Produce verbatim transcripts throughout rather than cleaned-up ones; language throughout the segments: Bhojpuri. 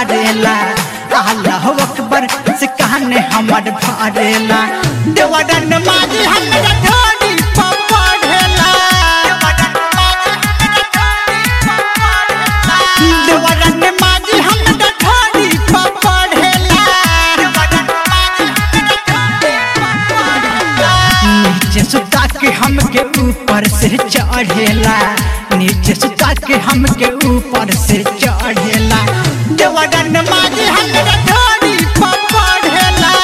करेला अल्लाह अकबर से कहने हमर भरेला देवरन माजी हमरा ढोली पपड़ेला देवरन माजी हमरा ढोली पपड़ेला नीचे सुता के हमके ऊपर से चढ़ेला नीचे सुता के हमके ऊपर से चढ़ेला देवरन माजी हमरा ढोली पपड़ेला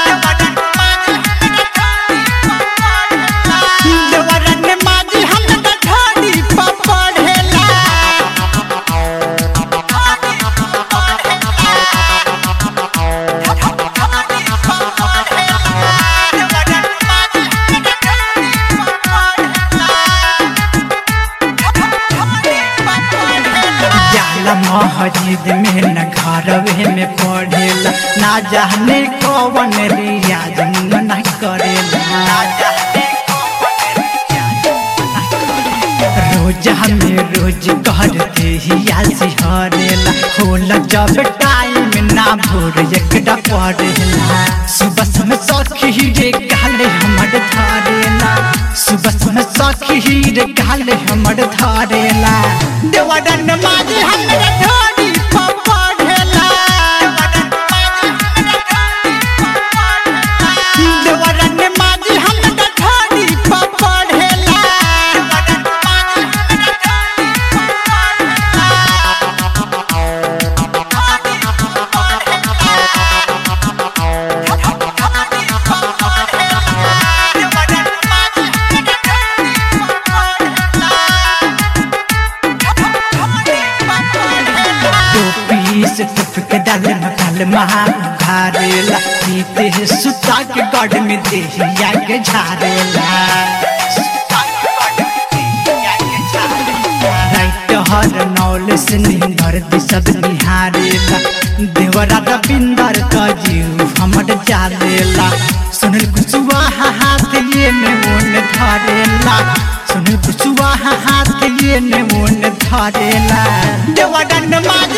देवरन माजी हमरा ढोली पपड़ेला मस्जिद में न घरवे में पढ़ेला ना जाने कौन रियाज न करेला ना जाने रोज हमें रोज करते ही सिहरेला होला जब टाइम ना भोर एकटा पढ़ेला सुबह में सखी रे गाले हमर धारेला सुबह में सखी रे गाले हमर धारेला देवरन माजी हमरा ढोली पपड़ेला देवरन माजी हमरा ढोली पपड़ेला से टपके डाल मकाल महा घारेला पीते सुता के गढ़ में देहिया के झारेला राइट हर नौल से निंदर सब निहारेला देवरा रविंदर का जीव हमर जालेला सुनल कुसुआ हाथ लिए ने मोन धरेला सुनल कुसुआ हाथ लिए ने मोन धरेला देवरन माजी